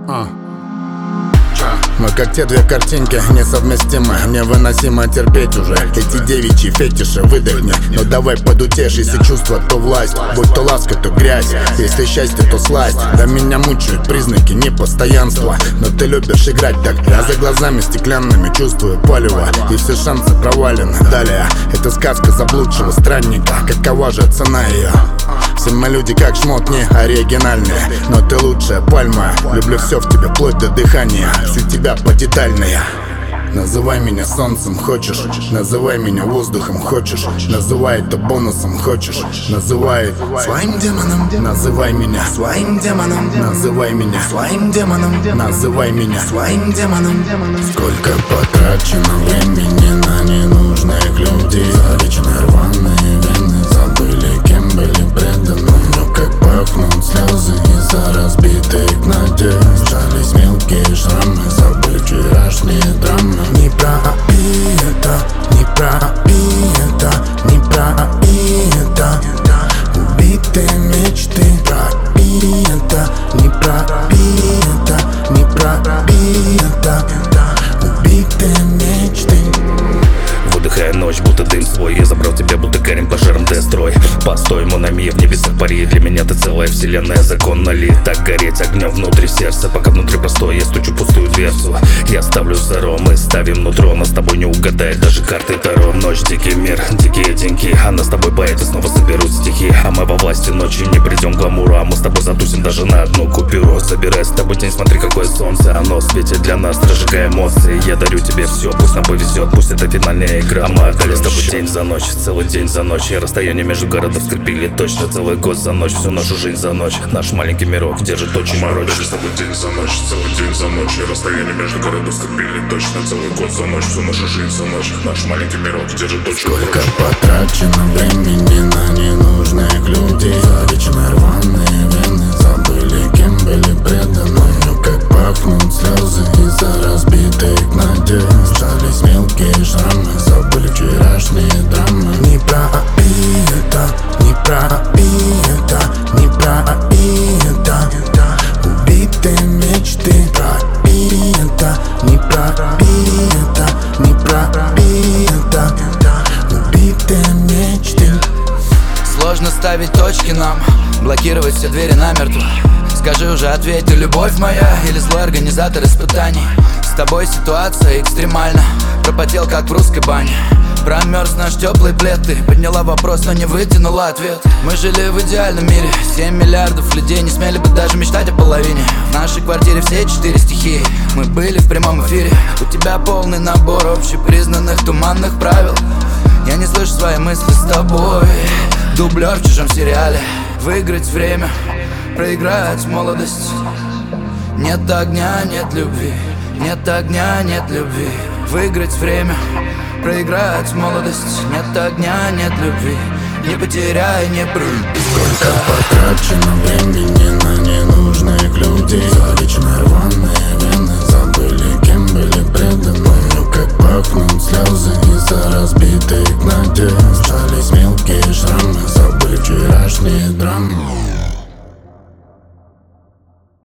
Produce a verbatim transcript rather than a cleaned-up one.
А. Мы как те две картинки, несовместимы. Невыносимо терпеть уже эти девичьи фетиши, выдохни. Но давай подутешь, если чувство, то власть. Будь то ласка, то грязь, если счастье, то сласть. Да меня мучают признаки непостоянства, но ты любишь играть так. Я за глазами стеклянными чувствую палево, и все шансы провалены. Далее, это сказка заблудшего странника. Какова же цена ее? Все мы люди как шмот, не оригинальные, но ты лучшая пальма. Люблю все в тебе, вплоть до дыхания, всю тебя подетальная. Называй меня солнцем, хочешь, называй меня воздухом, хочешь, называй это бонусом, хочешь, называй своим демоном, называй меня своим демоном, называй меня своим демоном, называй меня своим демоном. Сколько потрачено времени на ненужных людей, залечены рваные вены, забыли, кем были преданы. Но как пахнут слезы из-за разбитых надежд, жались мелкие шрамы, забыли вчерашние драмы. Не про это, не про это, не про это. Убитые мечты, про это, не про это, не про это. Убитые мечты. Выдыхая ночь, будто дым свой. Я забрал тебя, будто Карим пожаром Дестрой. Постой, Монами, в небесах пари. Для меня ты целая вселенная, законно ли так гореть огнем внутри сердца? Пока внутри простой, я стучу пустую дверцу. Я ставлю зеро, мы ставим нутро. Но с тобой не угадает даже карты Таро. Ночь, дикий мир, дикие деньги. А нас с тобой поэты снова соберут стихи. А мы во власти ночи не придем к гламуру. А мы с тобой затусим даже на одну купюру. Собирай с тобой день, смотри какое солнце. Оно светит для нас, разжигая эмоции. Я дарю тебе все, пусть нам повезет, пусть это финальная игра. А мы отдали с тобой день за ночь, целый день за ночь. И расстояние между городов скрепили точно. Целый год за ночь, всю нашу жизнь за ночь. Наш маленький мирок держит очень морочь. Мы с тобой день за ночь, целый день за ночь. И расстояние между городов скрепили точно. Целый год за ночь, всю нашу жизнь за ночь. Наш маленький мирок держит очень морочь. Сколько потрачено времени на ненужных людей, залечены рваные вены, забыли, кем были преданы. Но как пахнут слезы из-за разбитых надежд, жались мелкие шрамы, забыли вчерашние драмы. Не про это, не про это, не про это. Убитые мечты, про это, не про это, не про это. Убитые мечты. Сложно ставить точки нам, блокировать все двери намертво. Скажи уже, ответь, ты любовь моя или злой организатор испытаний? С тобой ситуация экстремальна, пропотел как в русской бане. Промерз наш теплый плед, ты подняла вопрос, но не вытянула ответ. Мы жили в идеальном мире, семь миллиардов людей не смели бы даже мечтать о половине. В нашей квартире все четыре стихии, мы были в прямом эфире. У тебя полный набор общепризнанных туманных правил. Я не слышу свои мысли с тобой, дублер в чужом сериале. Выиграть время, проиграть молодость. Нет огня, нет любви, нет огня, нет любви. Выиграть время, проиграть молодость. Нет огня, нет любви, не потеряй, не прыгай. Сколько потрачено времени на ненужных людей, залечены рваные вены,